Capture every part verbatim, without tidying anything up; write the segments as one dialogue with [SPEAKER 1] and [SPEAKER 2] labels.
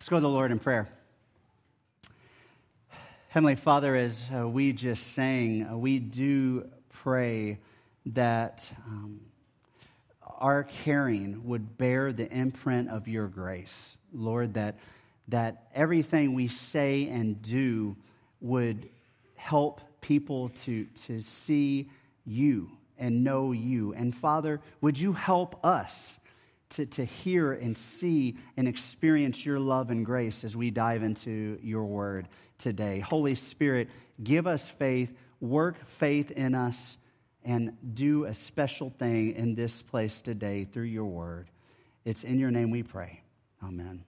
[SPEAKER 1] Let's go to the Lord in prayer. Heavenly Father, as uh, we just sang, uh, we do pray that um, our caring would bear the imprint of your grace. Lord, that, that everything we say and do would help people to, to see you and know you. And Father, would you help us To, to hear and see and experience your love and grace as we dive into your word today. Holy Spirit, give us faith, work faith in us, and do a special thing in this place today through your word. It's in your name we pray. Amen.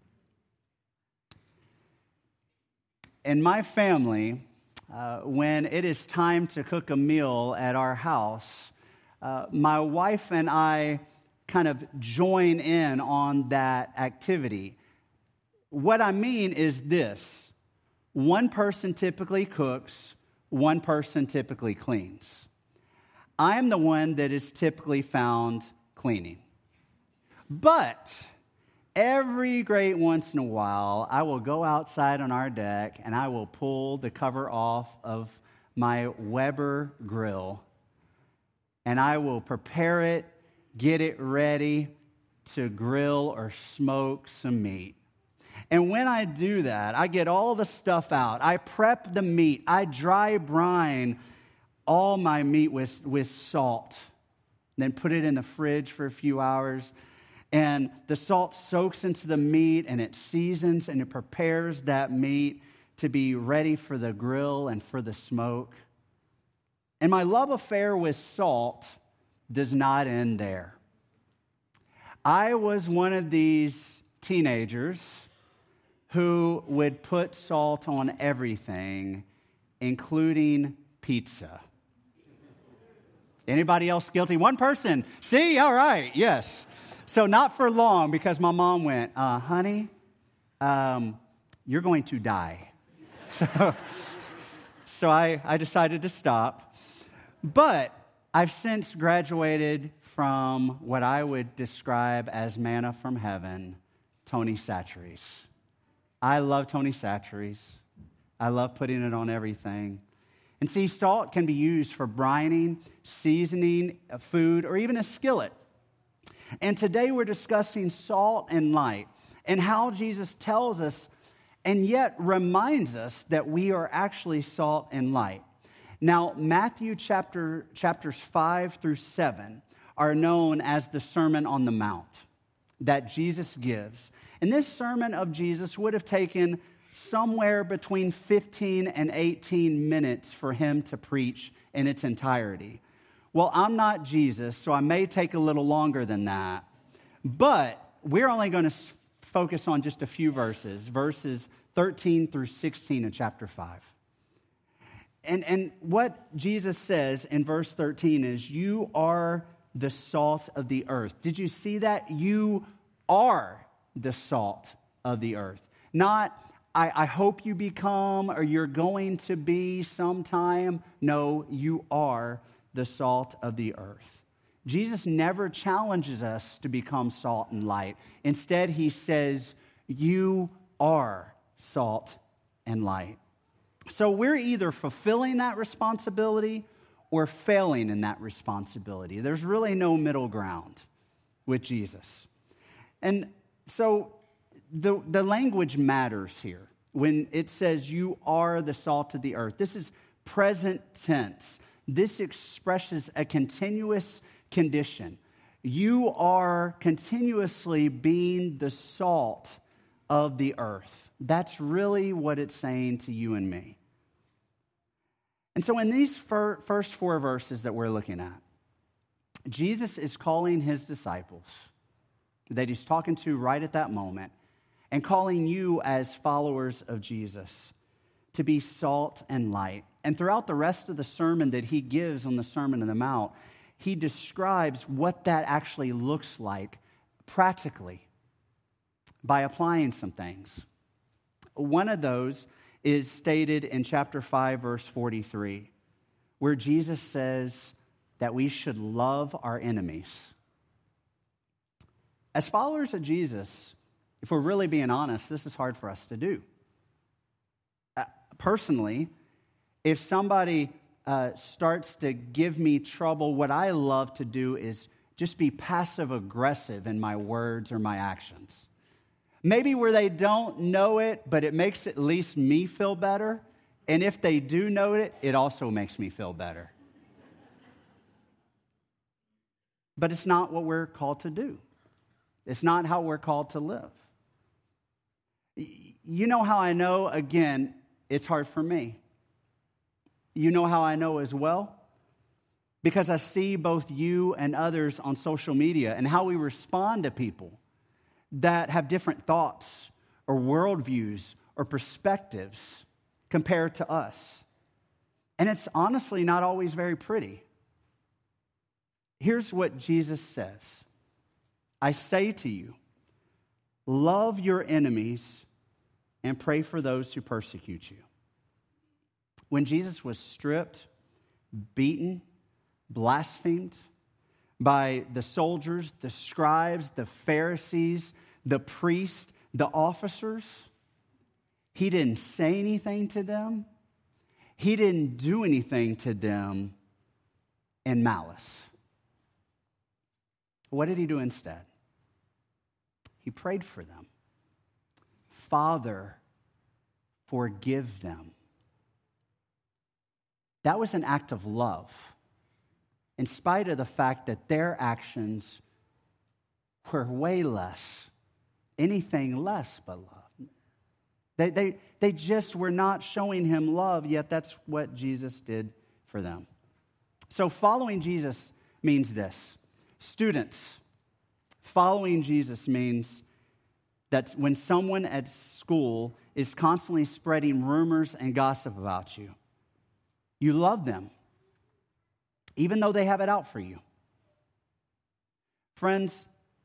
[SPEAKER 1] In my family, uh, when it is time to cook a meal at our house, uh, my wife and I kind of join in on that activity. What I mean is this: one person typically cooks, one person typically cleans. I'm the one that is typically found cleaning. But every great once in a while, I will go outside on our deck and I will pull the cover off of my Weber grill and I will prepare it, get it ready to grill or smoke some meat. And when I do that, I get all the stuff out. I prep the meat. I dry brine all my meat with, with salt. Then put it in the fridge for a few hours. And the salt soaks into the meat and it seasons and it prepares that meat to be ready for the grill and for the smoke. And my love affair with salt does not end there. I was one of these teenagers who would put salt on everything, including pizza. Anybody else guilty? One person. See? All right. Yes. So not for long, because my mom went, uh, honey, um, you're going to die. So, so I, I decided to stop. But I've since graduated from what I would describe as manna from heaven, Tony Chachere's. I love Tony Chachere's. I love putting it on everything. And see, salt can be used for brining, seasoning a food, or even a skillet. And today we're discussing salt and light and how Jesus tells us and yet reminds us that we are actually salt and light. Now, Matthew chapter chapters five through seven are known as the Sermon on the Mount that Jesus gives. And this sermon of Jesus would have taken somewhere between fifteen and eighteen minutes for him to preach in its entirety. Well, I'm not Jesus, so I may take a little longer than that. But we're only going to focus on just a few verses, verses thirteen through sixteen in chapter five. And, and what Jesus says in verse thirteen is, you are the salt of the earth. Did you see that? You are the salt of the earth. Not, I, I hope you become or you're going to be sometime. No, you are the salt of the earth. Jesus never challenges us to become salt and light. Instead, he says, you are salt and light. So we're either fulfilling that responsibility or failing in that responsibility. There's really no middle ground with Jesus. And so the, the language matters here. When it says you are the salt of the earth, this is present tense. This expresses a continuous condition. You are continuously being the salt of the earth. That's really what it's saying to you and me. And so in these fir- first four verses that we're looking at, Jesus is calling his disciples that he's talking to right at that moment and calling you as followers of Jesus to be salt and light. And throughout the rest of the sermon that he gives on the Sermon on the Mount, he describes what that actually looks like practically by applying some things. One of those is stated in chapter five, verse forty-three, where Jesus says that we should love our enemies. As followers of Jesus, if we're really being honest, this is hard for us to do. Uh, personally, if somebody uh, starts to give me trouble, what I love to do is just be passive-aggressive in my words or my actions. Maybe where they don't know it, but it makes at least me feel better. And if they do know it, it also makes me feel better. But it's not what we're called to do. It's not how we're called to live. You know how I know, again, it's hard for me. You know how I know as well? Because I see both you and others on social media and how we respond to people that have different thoughts or worldviews or perspectives compared to us. And it's honestly not always very pretty. Here's what Jesus says. I say to you, love your enemies and pray for those who persecute you. When Jesus was stripped, beaten, blasphemed by the soldiers, the scribes, the Pharisees, the priests, the officers, he didn't say anything to them. He didn't do anything to them in malice. What did he do instead? He prayed for them. Father, forgive them. That was an act of love, in spite of the fact that their actions were way less, anything less but love. They, they, they just were not showing him love, yet that's what Jesus did for them. So following Jesus means this. Students, following Jesus means that when someone at school is constantly spreading rumors and gossip about you, you love them, even though they have it out for you. Friends,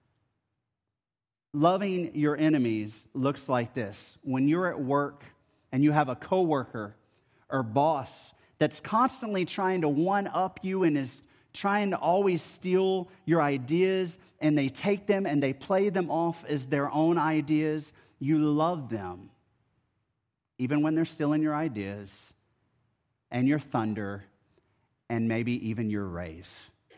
[SPEAKER 1] loving your enemies looks like this. When you're at work and you have a coworker or boss that's constantly trying to one-up you and is trying to always steal your ideas, and they take them and they play them off as their own ideas, you love them, even when they're stealing your ideas and your thunder and maybe even your raise.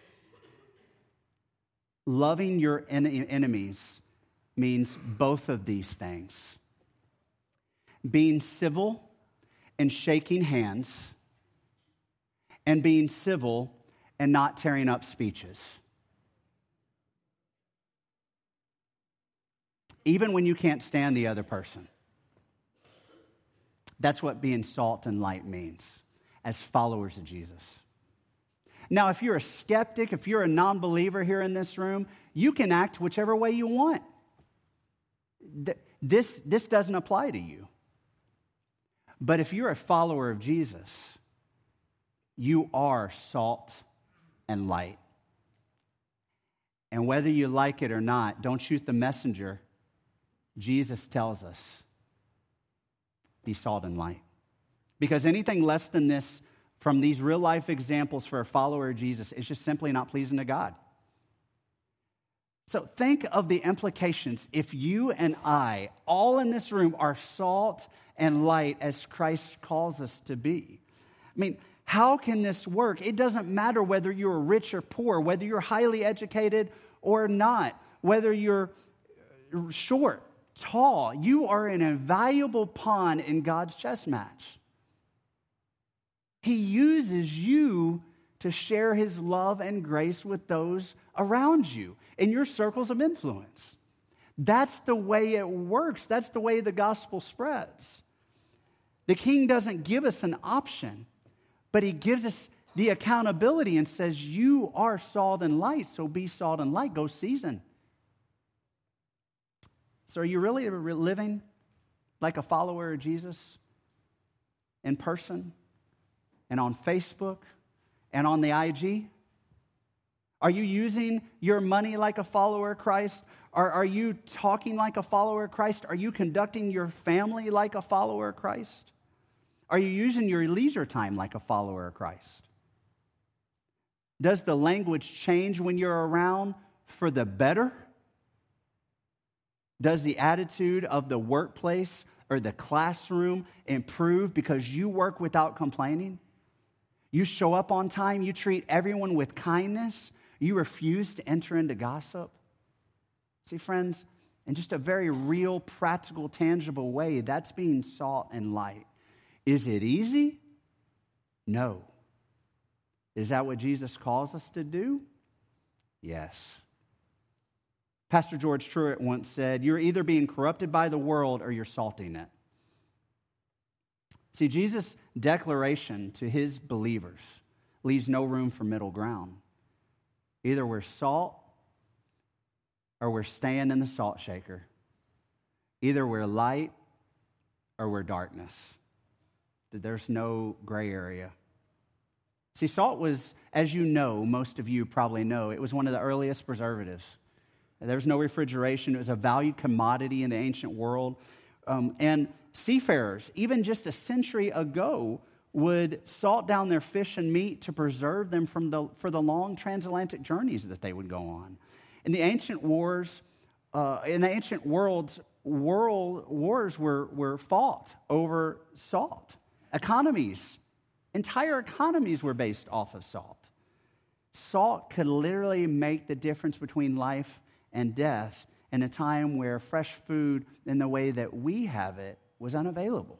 [SPEAKER 1] Loving your en- enemies means both of these things. Being civil and shaking hands, and being civil and not tearing up speeches. Even when you can't stand the other person. That's what being salt and light means as followers of Jesus. Now, if you're a skeptic, if you're a non-believer here in this room, you can act whichever way you want. This, this doesn't apply to you. But if you're a follower of Jesus, you are salt and light. And whether you like it or not, don't shoot the messenger. Jesus tells us, be salt and light. Because anything less than this from these real life examples for a follower of Jesus is just simply not pleasing to God. So think of the implications if you and I, all in this room, are salt and light as Christ calls us to be. I mean, how can this work? It doesn't matter whether you're rich or poor, whether you're highly educated or not, whether you're short, tall. You are an invaluable pawn in God's chess match. He uses you to share his love and grace with those around you in your circles of influence. That's the way it works. That's the way the gospel spreads. The king doesn't give us an option, but he gives us the accountability and says, you are salt and light, so be salt and light. Go season. So are you really living like a follower of Jesus in person and on Facebook and on the I G? Are you using your money like a follower of Christ? Are, are you talking like a follower of Christ? Are you conducting your family like a follower of Christ? Are you using your leisure time like a follower of Christ? Does the language change when you're around for the better? Does the attitude of the workplace or the classroom improve because you work without complaining? You show up on time, you treat everyone with kindness, you refuse to enter into gossip. See, friends, in just a very real, practical, tangible way, that's being salt and light. Is it easy? No. Is that what Jesus calls us to do? Yes. Pastor George Truett once said, you're either being corrupted by the world or you're salting it. See, Jesus' declaration to his believers leaves no room for middle ground. Either we're salt or we're staying in the salt shaker. Either we're light or we're darkness. There's no gray area. See, salt was, as you know, most of you probably know, it was one of the earliest preservatives. There was no refrigeration. It was a valued commodity in the ancient world. Um, and seafarers, even just a century ago, would salt down their fish and meat to preserve them from the, for the long transatlantic journeys that they would go on. In the ancient wars, uh, in the ancient worlds, world wars were, were fought over salt. Economies, entire economies were based off of salt. Salt could literally make the difference between life and death in a time where fresh food in the way that we have it was unavailable.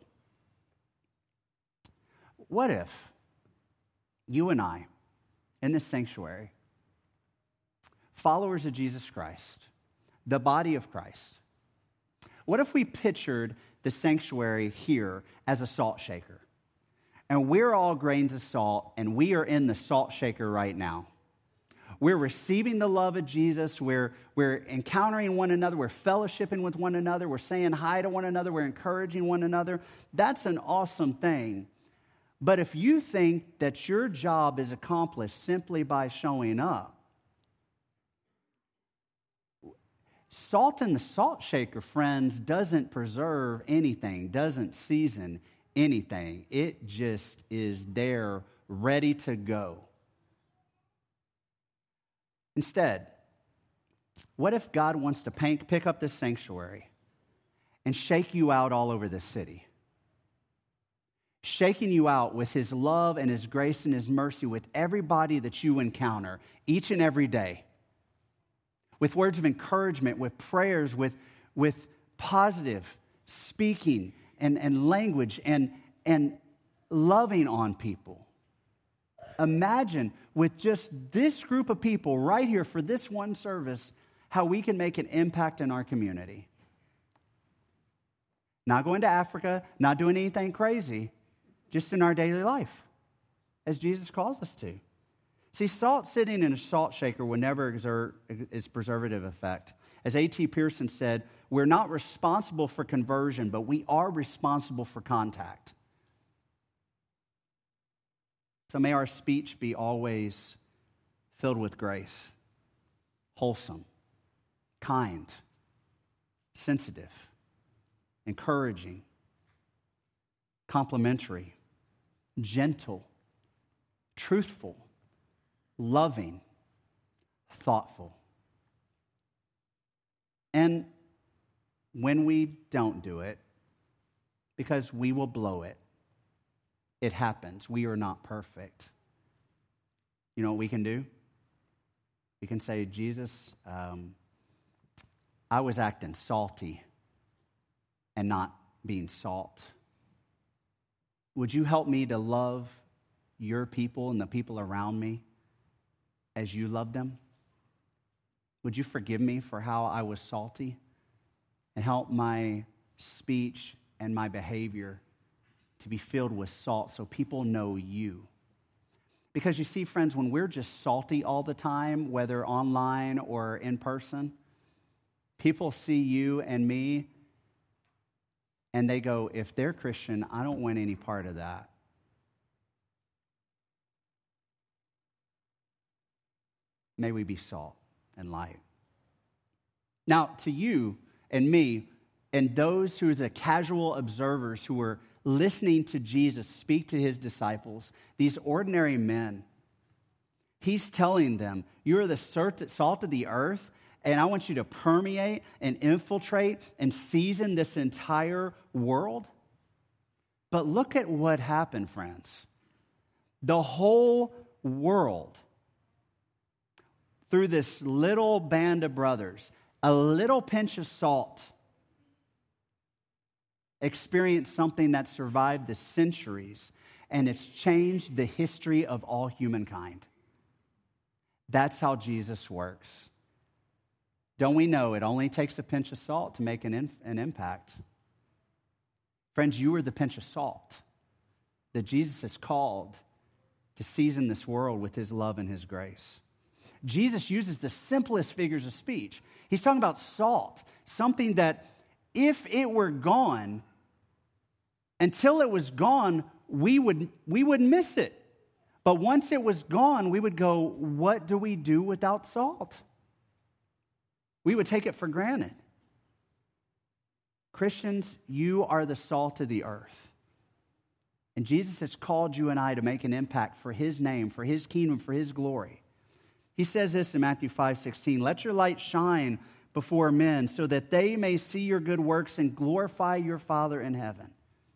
[SPEAKER 1] What if you and I, in this sanctuary, followers of Jesus Christ, the body of Christ, what if we pictured the sanctuary here as a salt shaker? And we're all grains of salt, and we are in the salt shaker right now. We're receiving the love of Jesus. We're, we're encountering one another. We're fellowshipping with one another. We're saying hi to one another. We're encouraging one another. That's an awesome thing. But if you think that your job is accomplished simply by showing up, salt in the salt shaker, friends, doesn't preserve anything, doesn't season anything. It just is there, ready to go. Instead, what if God wants to pick up this sanctuary and shake you out all over this city? Shaking you out with his love and his grace and his mercy with everybody that you encounter each and every day. With words of encouragement, with prayers, with, with positive speaking and, and language and, and loving on people. Imagine with just this group of people right here for this one service, how we can make an impact in our community. Not going to Africa, not doing anything crazy, just in our daily life, as Jesus calls us to. See, salt sitting in a salt shaker will never exert its preservative effect. As A T Pearson said, we're not responsible for conversion, but we are responsible for contact. So may our speech be always filled with grace, wholesome, kind, sensitive, encouraging, complimentary, gentle, truthful, loving, thoughtful. And when we don't do it, because we will blow it, it happens. We are not perfect. You know what we can do? We can say, Jesus, um, I was acting salty and not being salt. Would you help me to love your people and the people around me as you love them? Would you forgive me for how I was salty and help my speech and my behavior to be filled with salt so people know you? Because you see, friends, when we're just salty all the time, whether online or in person, people see you and me and they go, if they're Christian, I don't want any part of that. May we be salt and light. Now, to you and me and those who are the casual observers who were listening to Jesus speak to his disciples, these ordinary men, he's telling them, you're the salt of the earth, and I want you to permeate and infiltrate and season this entire world. But look at what happened, friends. The whole world, through this little band of brothers, a little pinch of salt, experienced something that survived the centuries, and it's changed the history of all humankind. That's how Jesus works. Don't we know it only takes a pinch of salt to make an, in, an impact? Friends, you are the pinch of salt that Jesus has called to season this world with his love and his grace. Jesus uses the simplest figures of speech. He's talking about salt, something that if it were gone, until it was gone, we would, we would miss it. But once it was gone, we would go, what do we do without salt? We would take it for granted. Christians, you are the salt of the earth. And Jesus has called you and I to make an impact for his name, for his kingdom, for his glory. He says this in Matthew five sixteen, let your light shine before men so that they may see your good works and glorify your Father in heaven.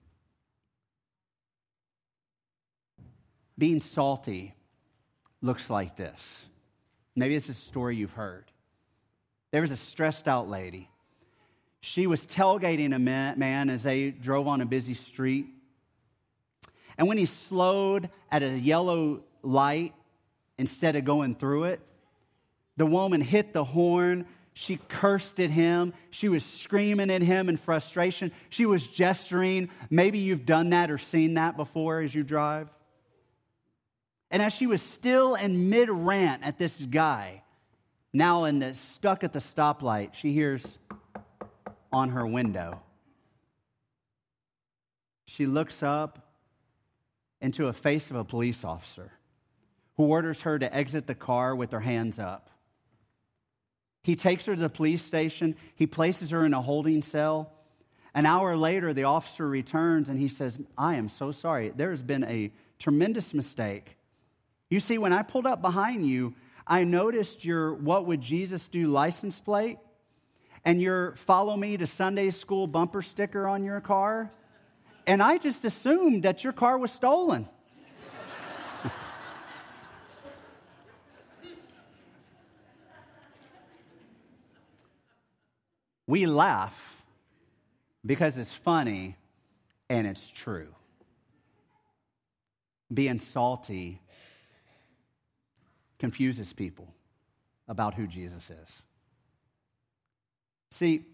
[SPEAKER 1] Being salty looks like this. Maybe it's a story you've heard. There was a stressed out lady. She was tailgating a man as they drove on a busy street. And when he slowed at a yellow light instead of going through it, the woman hit the horn. She cursed at him. She was screaming at him in frustration. She was gesturing. Maybe you've done that or seen that before as you drive. And as she was still in mid-rant at this guy, now in the, stuck at the stoplight, she hears on her window. She looks up into a face of a police officer who orders her to exit the car with her hands up. He takes her to the police station. He places her in a holding cell. An hour later, the officer returns and he says, I am so sorry. There has been a tremendous mistake. You see, when I pulled up behind you, I noticed your What Would Jesus Do license plate and your Follow Me to Sunday School bumper sticker on your car. And I just assumed that your car was stolen. We laugh because it's funny and it's true. Being salty confuses people about who Jesus is. See,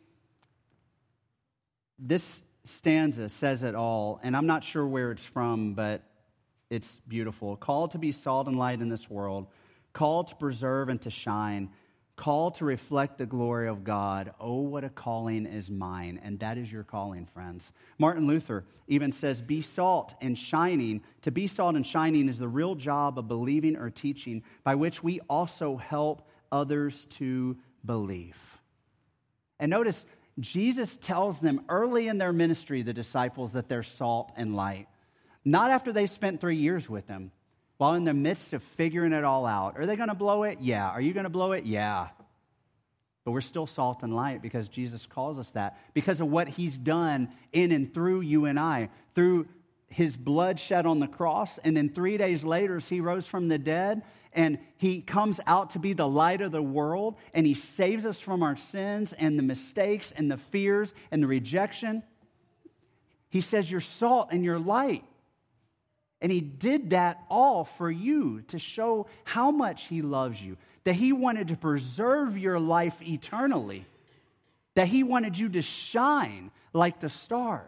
[SPEAKER 1] this stanza says it all, and I'm not sure where it's from, but it's beautiful. Called to be salt and light in this world, called to preserve and to shine, called to reflect the glory of God. Oh, what a calling is mine, and that is your calling, friends. Martin Luther even says, be salt and shining. To be salt and shining is the real job of believing or teaching, by which we also help others to believe. And notice, Jesus tells them early in their ministry, the disciples, that they're salt and light. Not after they spent three years with him, while in the midst of figuring it all out. Are they going to blow it? Yeah. Are you going to blow it? Yeah. But we're still salt and light because Jesus calls us that. Because of what he's done in and through you and I. Through his blood shed on the cross. And then three days later, as he rose from the dead, and he comes out to be the light of the world, and he saves us from our sins and the mistakes and the fears and the rejection. He says you're salt and you're light. And he did that all for you to show how much he loves you, that he wanted to preserve your life eternally, that he wanted you to shine like the stars.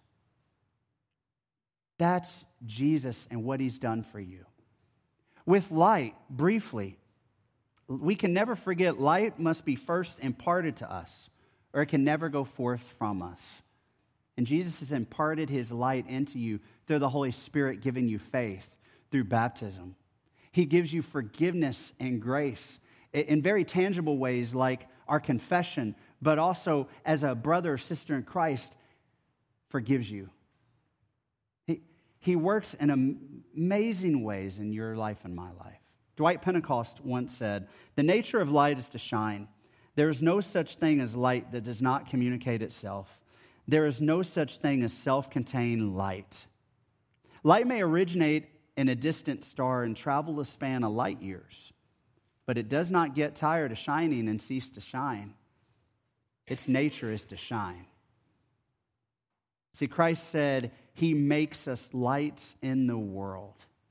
[SPEAKER 1] That's Jesus and what he's done for you. With light, briefly, we can never forget light must be first imparted to us, or it can never go forth from us. And Jesus has imparted his light into you through the Holy Spirit giving you faith through baptism. He gives you forgiveness and grace in very tangible ways like our confession, but also as a brother or sister in Christ forgives you. He, he works in amazing ways in your life and my life. Dwight Pentecost once said, the nature of light is to shine. There is no such thing as light that does not communicate itself. There is no such thing as self-contained light. Light may originate in a distant star and travel a span of light years, but it does not get tired of shining and cease to shine. Its nature is to shine. See, Christ said he makes us lights in the world.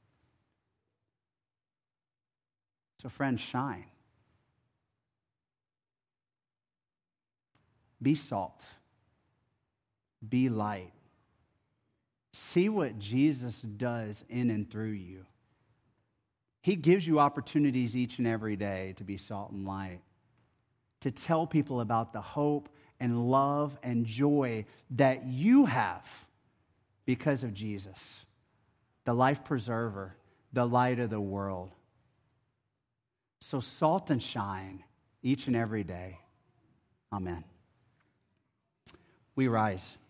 [SPEAKER 1] So friends, shine. Be salt. Be light. See what Jesus does in and through you. He gives you opportunities each and every day to be salt and light, to tell people about the hope and love and joy that you have because of Jesus, the life preserver, the light of the world. So salt and shine each and every day. Amen. We rise.